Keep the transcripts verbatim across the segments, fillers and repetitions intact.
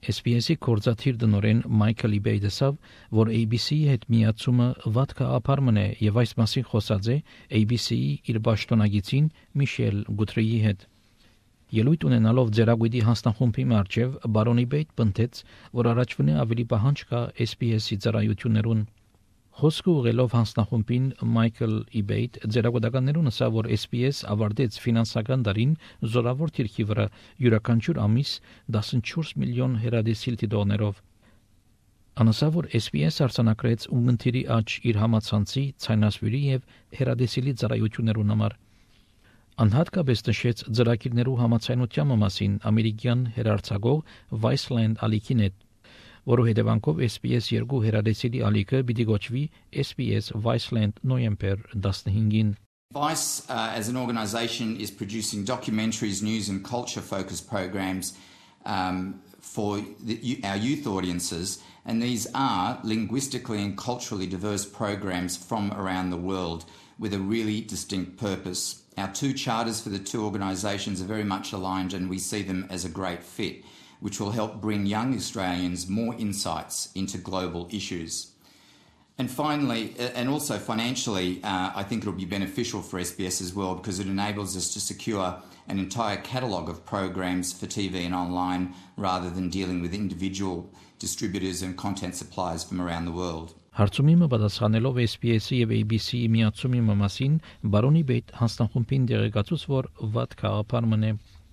S B S-ի կորզաթիր դնորեն Մայքլ Իբեյդը ասավ, որ A B C-ի հետ միացումը վատ գաղափար մնե եւ այս մասին խոսած է A B C-ի իր պաշտոնագետին Միշել Գութրեի հետ։ Ելույթ ունենալով ձեռագույտի հանձնախումբի մարջև բարոն Իբեյդ պնդեց, որ առաջվնե ավելի պահանջ կա S B S-ի ծառայություններուն։ Խոսքը ուղղելով հանձնախումբին Մայքլ Իբեյդ ձեռագուտականներուն ասավ, որ S B S ավարտեց ֆինանսական դարին զորավոր թիրքի վրա յուրաքանչյուր ամիս տասնչորս միլիոն հեռադեսիլ դիտողներով։ Անասավ, որ S B S արձանագրեց ունգընթիրի աճ իր համացանցի, ցայնասվյուրի եւ հեռադեսիլի ծառայություններուն համար։ Անհատկապես նշեց ծրագիրներու համացայնության մասին ամերիկյան հեռարձակող Viceland ալիքին հետ, որը հետևանքով S B S երկու հեռադեսիլի ալիքը պիտի գոչվի S B S Viceland նոյեմբեր տասնհինգին։ Vice, uh, as an organisation, is producing documentaries, news and culture-focused programs um, for the, our youth audiences, and these are linguistically and culturally diverse programs from around the world with a really distinct purpose. Our two charters for the two organisations are very much aligned, and we see them as a great fit, which will help bring young Australians more insights into global issues. And finally, and also financially, uh, I think it'll be beneficial for S B S as well, because it enables us to secure an entire catalogue of programs for T V and online rather than dealing with individual distributors and content suppliers from around the world. Հարցումիմը պատասխանելով S B S-ի եւ A B C-ի միացումի մասին բարոն Իբեյդ հանձնախումբին դեղեկացուց, որ վատ գաղափար մնե։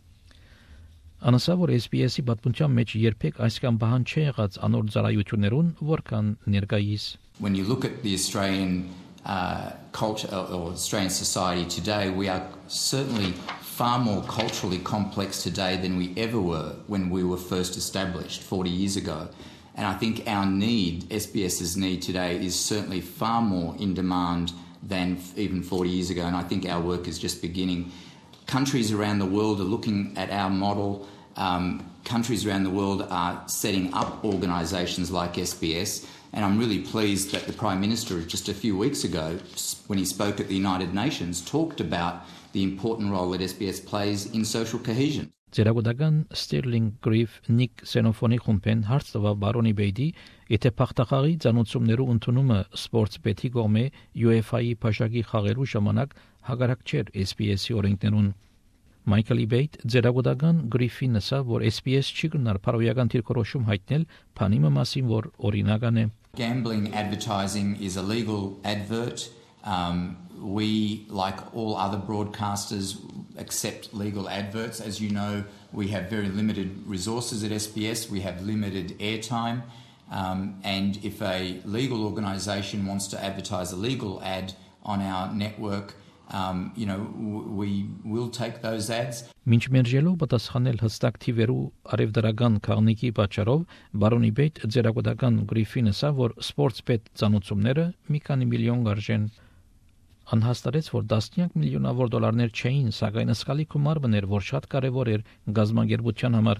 Անասավ, որ S B S-ի պատմության մեջ երբեք այսքան պահանջ չի եղած անոր ծառայություններուն, որքան ներկայիս։ When you look at the Australian uh, culture or Australian society today, we are certainly far more culturally complex today than we ever were when we were first established forty years ago. And I think our need, SBS's need today, is certainly far more in demand than even forty years ago. And I think our work is just beginning. Countries around the world are looking at our model. Um, countries around the world are setting up organisations like S B S. And I'm really pleased that the Prime Minister just a few weeks ago, when he spoke at the United Nations, talked about the important role that S B S plays in social cohesion. Ձերագուտական Ստերլինգ Գրիֆ Նիկ Սենոֆոնի խումբեն հարց տվավ բարոն Իբեյդի, եթե փախտախաղի ցանուցումներու ընդունումը սպորտս պետի կողմէ U E F A-ի փաշակի խաղերու ժամանակ հագարակ չէր S B S-ի օրենքներուն։ Մայքլ Իբեյդ ձերագուտական Գրիֆին ասավ, որ S B S չի գնար փարոյական դիրքորոշում հայտնել փանիմը մասին, որ օրինական է։ Gambling advertising is a legal advert. Um, we, like all other broadcasters, accept legal adverts. As you know, we have very limited resources at S B S. We have limited airtime. Um, and if a legal organisation wants to advertise a legal ad on our network, um, you know, we will take those ads. Մինչ մերժելով պատասխանել հստակ թիվերու արևդարական քաղաքնիկի պատճառով, բարոն Իբեյդ ձերագուտական Գրիֆին ասավ, որ սպորտսպետ ցանուցումները մի քանի միլիոն գարժեն։ Անհաստատեց, որ տասնյակ միլիոնավոր դոլարներ չէին, սակայն ըսկալի գումար բներ, որ շատ կարևոր էր գազագերբության համար։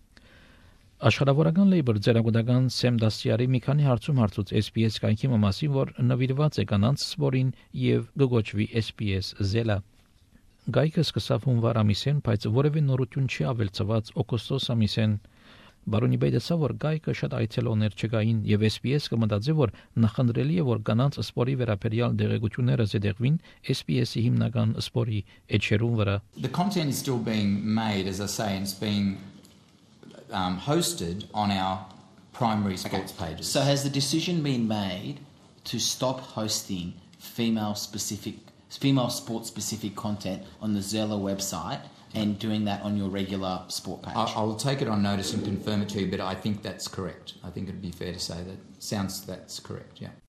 Աշխարհավորական լեյբլ ձերագուտական Սեմ Դաստիարի մի քանի հարցում հարցուց S B S կայքի մասին, որ նվիրված է կանանց սպորին եւ գոչվի S B S Zela։ Գայքը սկսավ հունվար ամիսեն, բայց որևէ նորություն չի ավելցված օգոստոս ամիսեն։ Բարոն Իբեյդը ասավ, որ գայքը շատ այցելոներ չկային եւ S B S կմտածի, որ նախընտրելի է, որ կանանց սպորի վերաբերյալ դեղեցությունները զետեղվին S B S-ի հիմնական սպորի էջերուն վրա։ The content is still being made, as I say, and it's being um, hosted on our primary sports okay. pages. So has the decision been made to stop hosting female specific female sports specific content on the Zella website and doing that on your regular sport page? I, I will take it on notice and confirm it to you, but I think that's correct. I think it'd be fair to say that sounds that's correct, yeah.